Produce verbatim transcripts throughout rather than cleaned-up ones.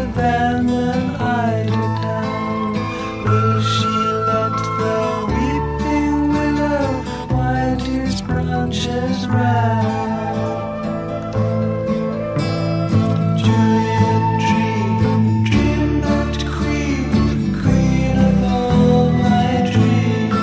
abandon idle down? Will she let the weeping willow wind his branches round? Juliet, dream, dream that queen, queen of all my dreams.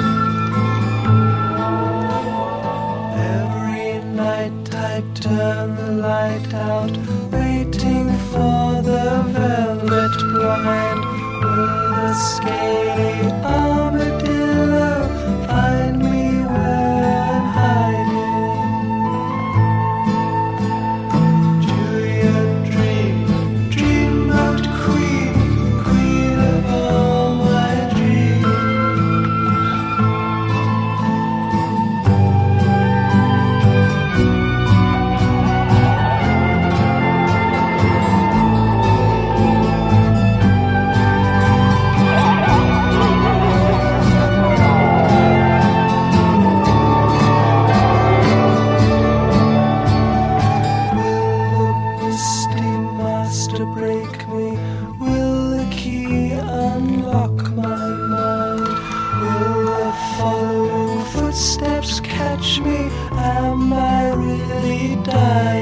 Every night I turn the light out, waiting for the velvet blind. Will the scaly armadillo find me where I'm hiding? Juliet, dream, dream about queen, queen of all my dreams. To break me, will the key unlock my mind? Will the following footsteps catch me? Am I really dying?